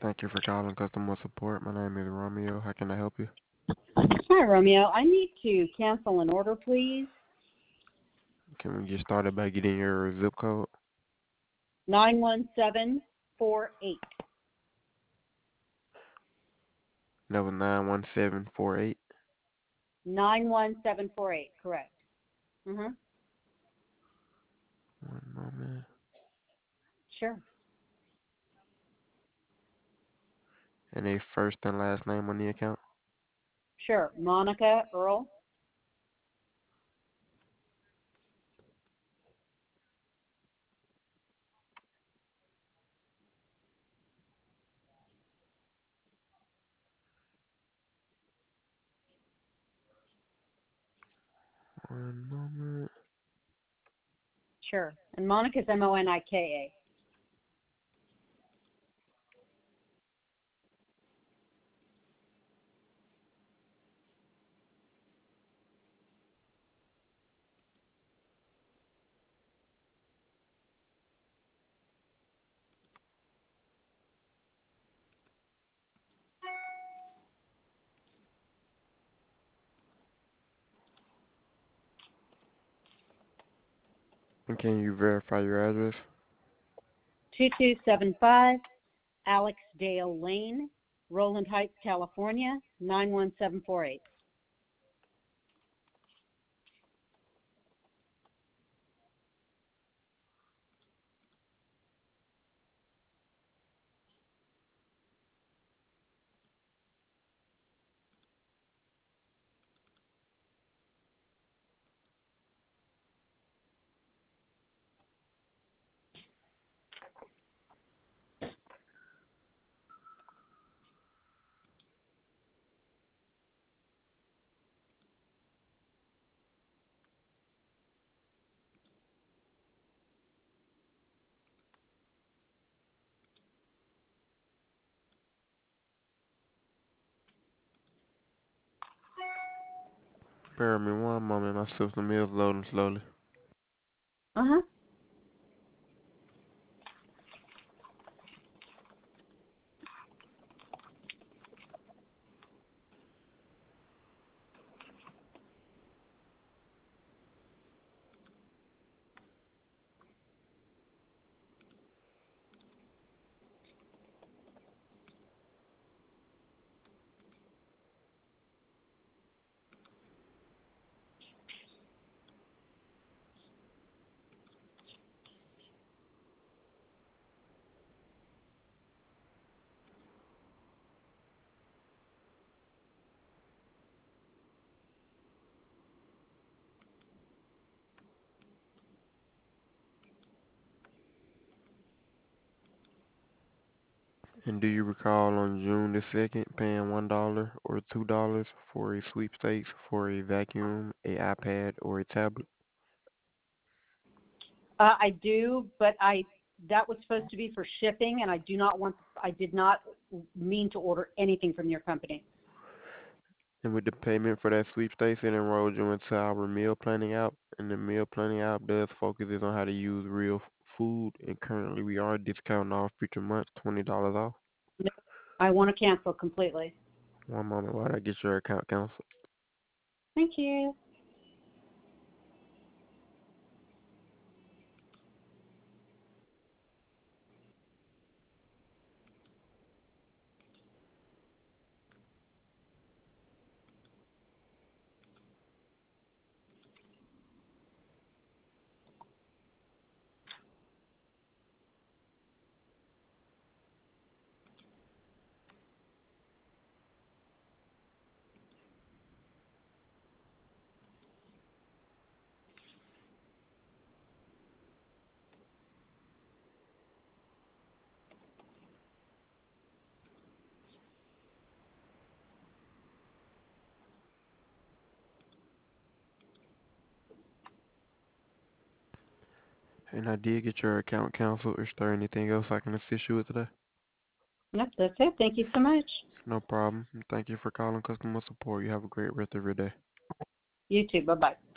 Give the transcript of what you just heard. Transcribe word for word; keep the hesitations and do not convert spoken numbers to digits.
Thank you for calling customer support. My name is Romeo. How can I help you? Hi, Romeo. I need to cancel an order, please. Can we get started by getting your zip code? nine one seven four eight. That was nine one seven four eight. nine one seven four eight, correct. Mm-hmm. One moment. Sure. And a first and last name on the account? Sure. Monica Earl. One moment. Sure. And Monica's M O N I K A. And can you verify your address? two two seven five Alex Dale Lane, Roland Heights, California, nine one seven four eight. Bear with me one moment. My system is loading slowly. Uh-huh. And do you recall on June the second paying one dollar or two dollars for a sweepstakes for a vacuum, a iPad, or a tablet? Uh, I do, but I that was supposed to be for shipping, and I do not want. I did not mean to order anything from your company. And with the payment for that sweepstakes, it enrolled you into our meal planning app. And the meal planning app does focuses on how to use real f- food. And currently, we are discounting all future months, twenty dollars off. No, I want to cancel completely. One moment while I get your account canceled. Thank you. And I did get your account canceled. Is there anything else I can assist you with today? Yep, that's it. Thank you so much. No problem. Thank you for calling customer support. You have a great rest of your day. You too. Bye-bye.